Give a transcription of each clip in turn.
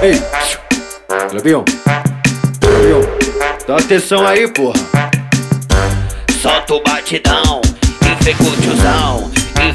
Ei, Clevinho, dá atenção aí, porra. Solta o batidão, infecou tiozão,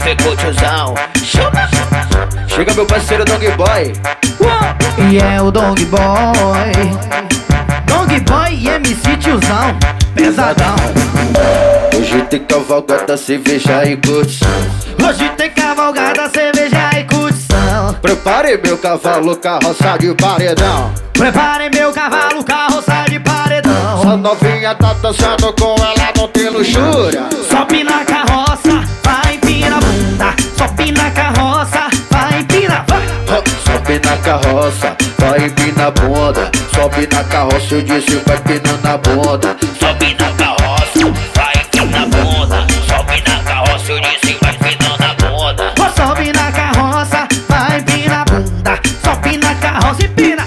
chama. Chega meu parceiro Dong Boy. E é o Dong Boy, Dong Boy e MC tiozão, pesadão. Hoje tem cavalgada, cerveja e curtição. Hoje tem cavalgada, cerveja e curtição. Prepare meu cavalo, carroça de paredão. Prepare meu cavalo, carroça de paredão. Essa novinha tá dançando com ela, não tem luxúria. Sobe na carroça, vai empina a bunda. Sobe na carroça, vai empina, vai. Sobe na carroça, vai empina a bunda. Sobe na carroça, eu disse vai empinando a bunda. Sobe na carroça, vai empina a bunda. Sobe na carroça, eu disse vai empinando a bunda. Sobe na carroça, vai empina a bunda. Sobe na carroça, empina.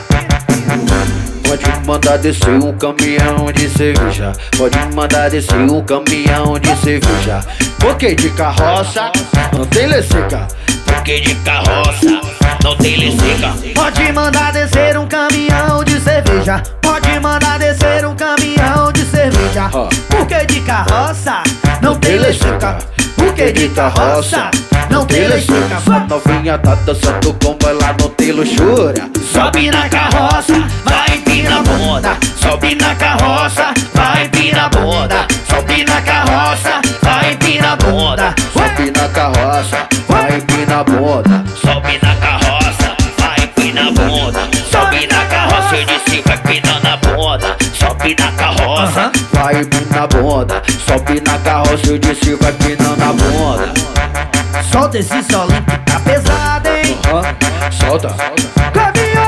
Pode mandar descer um caminhão de cerveja. Pode mandar descer um caminhão de cerveja. Porque de carroça não tem lecica. Porque de carroça não tem lecica. Pode mandar descer um caminhão de cerveja. Pode mandar descer um caminhão de cerveja. Porque de carroça não tem lecica. Porque de carroça não tem lecica. Essa novinha tá dançando como ela não tem luxúria. Sobe na carroça, vai empina a bunda. Sobe na carroça, vai empina a bunda. Sobe na carroça, vai empina a bunda. Sobe na carroça, vai empina a bunda. Sobe na carroça, vai empina a bunda. Sobe na carroça, eu disse vai empinando a bunda. Sobe na carroça, vai empina a bunda. Sobe na carroça, eu disse vai empinando a bunda. Solta esse solinho que tá pesado, hein? Solta. Caminhão.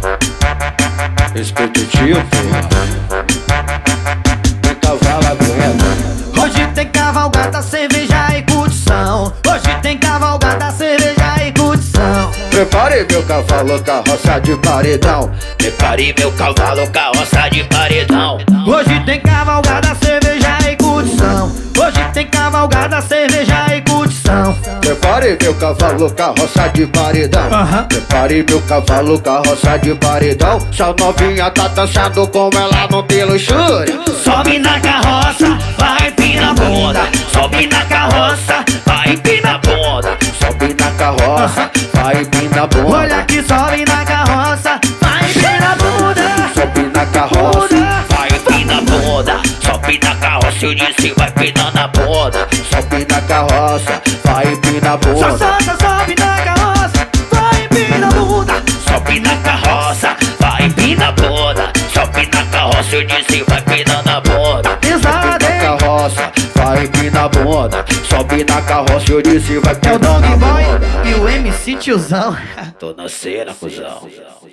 Respeito o tio, porra. Tem cavalo aguenta. Hoje tem cavalgada, cerveja e curtição. Hoje tem cavalgada, cerveja e curtição. Prepare meu cavalo, carroça de paredão. Prepare meu cavalo, carroça de paredão. Hoje tem cavalgada, cerveja e curtição. Hoje tem cavalgada, cerveja e curtição. Prepare meu cavalo, carroça de paredão. Prepare meu cavalo, carroça de paredão. Essa novinha tá dançando como ela não tem luxúria. Sobe na carroça, vai empina a bunda. Sobe na carroça, vai empina a bunda. Sobe na carroça, vai empina a bunda. Olha que sobe na carroça, vai empina a bunda. Sobe na carroça, vai empina a bunda. Sobe na carroça, eu disse vai empinando a bunda. sobe na carroça, vai empina a bunda. Sobe na carroça, vai empina a bunda. Sobe na carroça, vai empina a bunda. Sobe na carroça, eu disse vai empinando a bunda. Pesado, hein? Carroça, vai empina a bunda. Sobe na carroça, eu disse vai É o empinando a Dong Boy bunda. e o MC tiozão. Tô na cena, cuzão.